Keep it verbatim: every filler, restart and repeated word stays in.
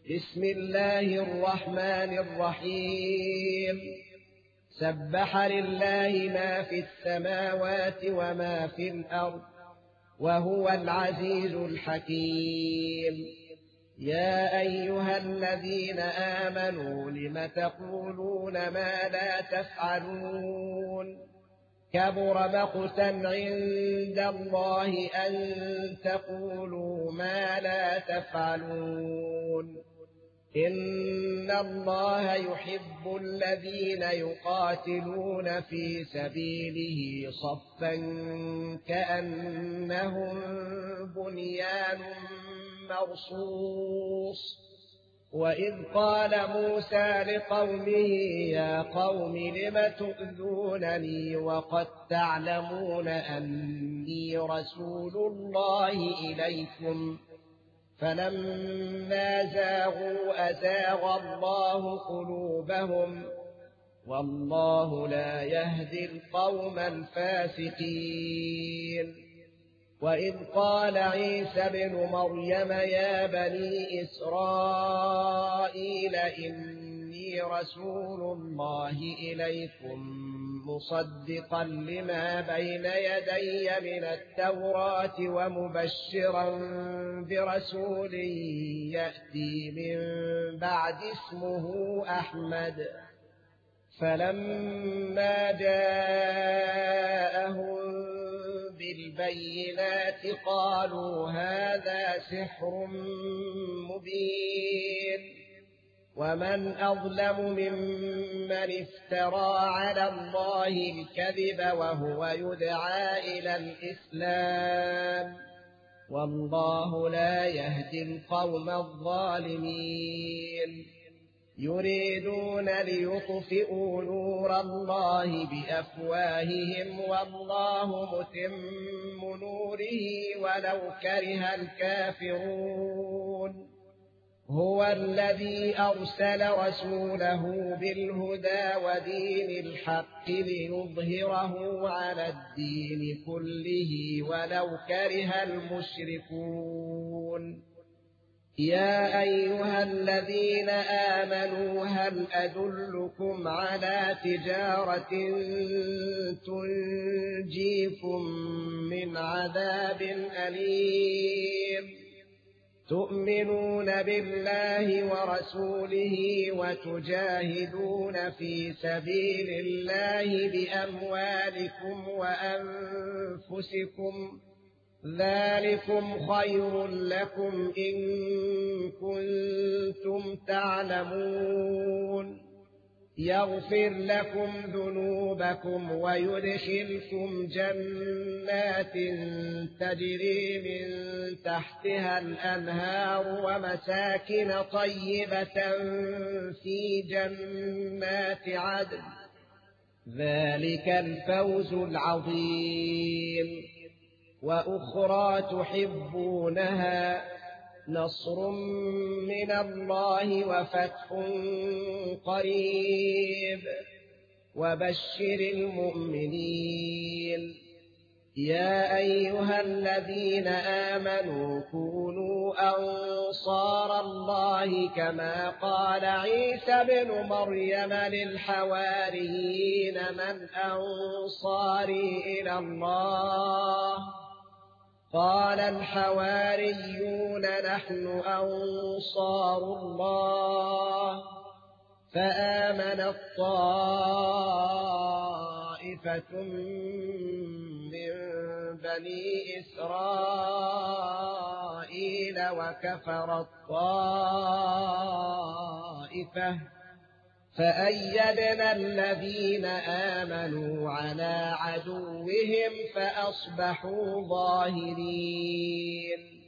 بسم الله الرحمن الرحيم سبح لله ما في السماوات وما في الأرض وهو العزيز الحكيم. يا أيها الذين آمنوا لم تقولون ما لا تفعلون كبر مقتا عند الله أن تقولوا ما لا تفعلون. إن الله يحب الذين يقاتلون في سبيله صفا كأنهم بنيان مرصوص. وإذ قال موسى لقومه يا قوم لم تؤذونني وقد تعلمون أني رسول الله إليكم فلما زاغوا أزاغ الله قلوبهم والله لا يهدي القوم الفاسقين. وإذ قال عيسى ابن مريم يا بني إسرائيل إني رسول الله إليكم مصدقا لما بين يدي من التوراة ومبشرا برسول يأتي من بعد اسمه أحمد. فلما جاءهم بالبينات قالوا هذا سحر مبين. ومن أظلم ممن افترى على الله الكذب وهو يدعى إلى الإسلام والله لا يهدي القوم الظالمين. يريدون ليطفئوا نور الله بأفواههم والله متم نوره ولو كره الكافرون. هو الذي أرسل رسوله بالهدى ودين الحق ليظهره على الدين كله ولو كره المشركون. يا أيها الذين آمنوا هل أدلكم على تجارة تنجيكم من عذاب أليم تؤمنون بالله ورسوله وتجاهدون في سبيل الله بأموالكم وأنفسكم ذلكم خير لكم إن كنتم تعلمون. يغفر لكم ذنوبكم ويدخلكم جنات تجري من تحتها الأنهار ومساكن طيبة في جنات عدن ذلك الفوز العظيم. وأخرى تحبونها نصر من الله وفتح قريب وبشر المؤمنين. يا أيها الذين آمنوا كونوا أنصار الله كما قال عيسى بن مريم للحواريين من أنصاري إلى الله قال الحواريون نحن أنصار الله. فآمنت طائفة من بني إسرائيل وكفرت طائفة فأيدنا الذين آمنوا على عدوهم فأصبحوا ظاهرين.